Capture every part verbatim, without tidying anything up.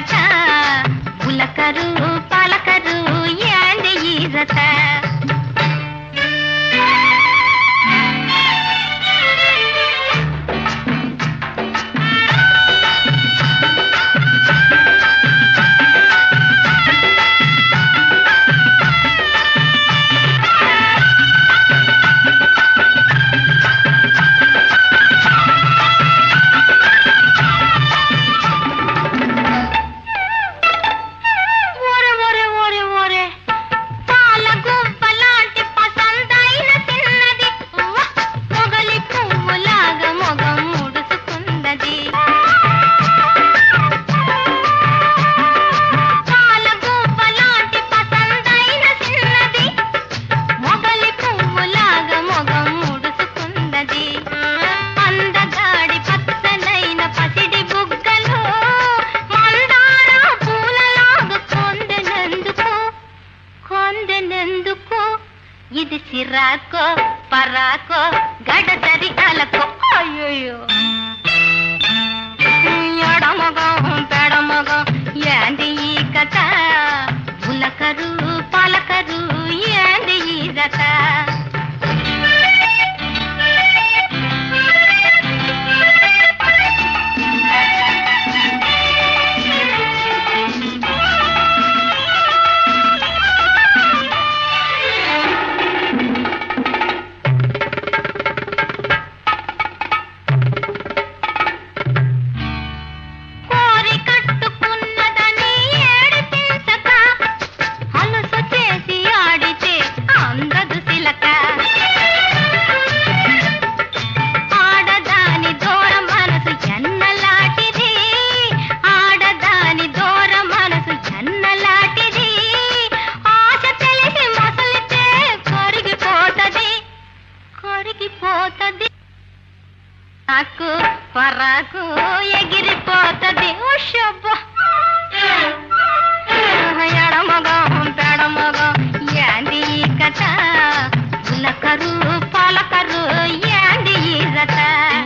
కథ పులకరు పలకరు యాంది ఈ జత ఇది సిరాకో పరాకో గడసరి అలకో అయ్యో ఎడమగం పెడమగం యాంది ఈ కథ పులకరు పలకరు యాంది ఈ జత నాకు పరాకు ఎగిరిపోతది ఎడమగం పెడమగం యాంది ఈ కథ పులకరు పలకరు యాంది ఈ జత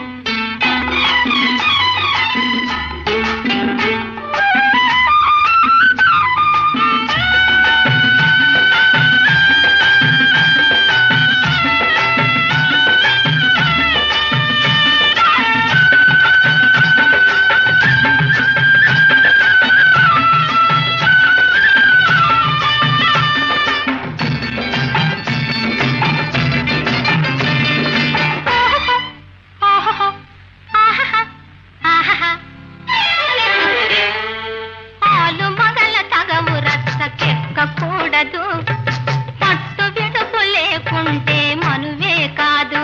కూడదు పట్టు విడుపు లేకుంటే మనువే కాదు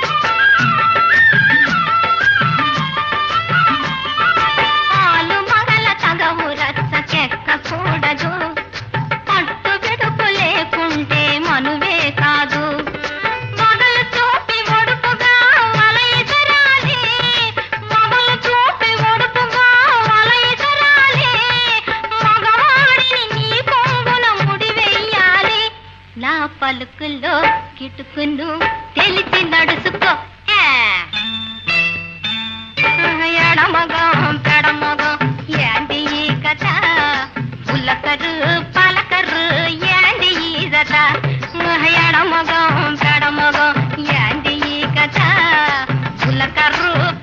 పాలు మగల తగవు రచ్చకెక్కకూడదు పట్టు విడుపు లేకుంటే మనువే కాదు మొగలు చూపి ఒడుపుగా వలయితరాలి మొగలు చూపి ఒడుపుగా వలయితరాలి మగవాడిని నీ కొంగున ముడివెయ్యాలి నా పలుకుల్లో కిటుకును తెలిసి నడుచుకో ఎడమగం పెడమగం యాంది ఈ కథ పులకరు పలకరు యాంది ఈ జత ఎడమగం పెడమగం యాంది ఈ కథ పులకరు